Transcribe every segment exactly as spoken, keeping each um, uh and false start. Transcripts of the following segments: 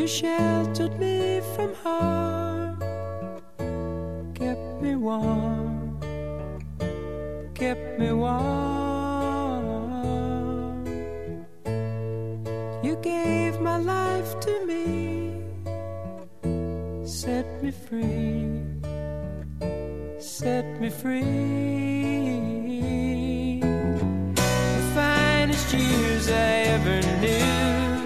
You sheltered me from harm, kept me warm, kept me warm. You gave my life to me, set me free, set me free. The finest years I ever knew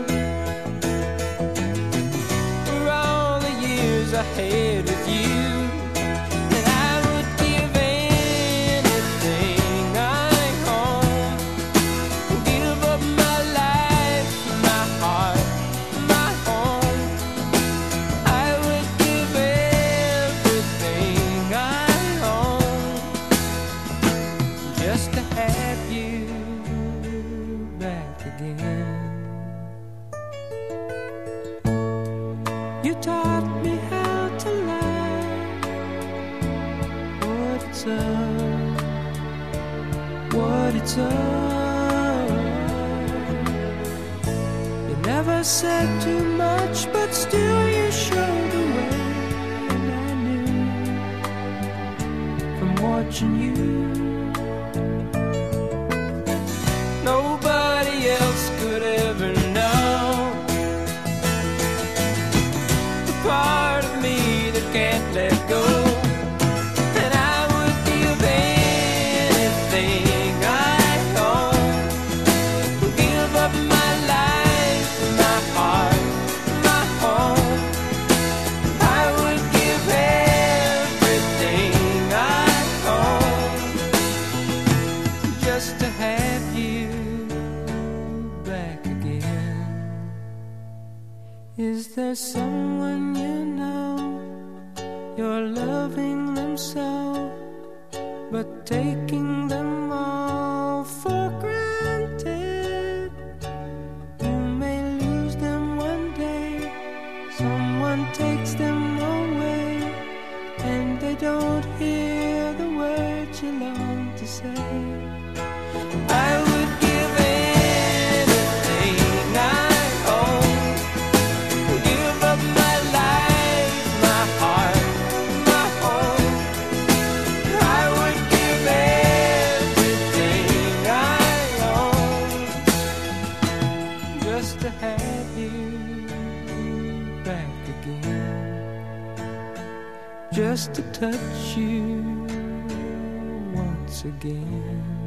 were all the years I had with you. And I would give anything I own, give up my life, my heart, my home. I would give everything I own just to have you back again. You taught me how to love, what it's up, what it's up. You never said too much, but still you showed the way. And I knew from watching you, nobody else could ever know the part of me that can't let go. And I would give anything I own, give up my life, my heart, my home. I would give everything I own just to have you back again. Is there someone you know, you're loving them so, but taking them all for granted? You may lose them one day, someone takes them away, and they don't hear the words you long to say. I would give anything I own, give up my life, my heart, my home. I would give everything I own just to have you back again, just to touch you once again.